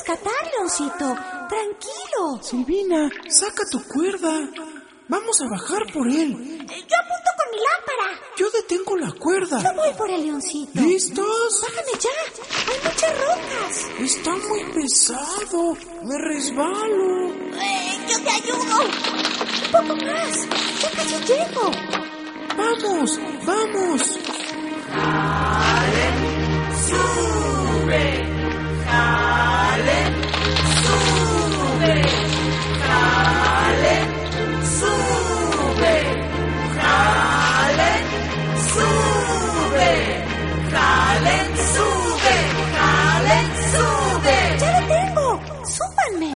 rescatar, Leoncito. Tranquilo. Silvina, saca tu cuerda. Vamos a bajar por él. Yo apunto con mi lámpara. Yo detengo la cuerda. Yo voy por el Leoncito. ¿Listos? Bájame ya. Hay muchas rocas. Está muy pesado. Me resbalo. Yo te ayudo. Un poco más. Ya casi llego. ¡Vamos! ¡Vamos! ¡Sube!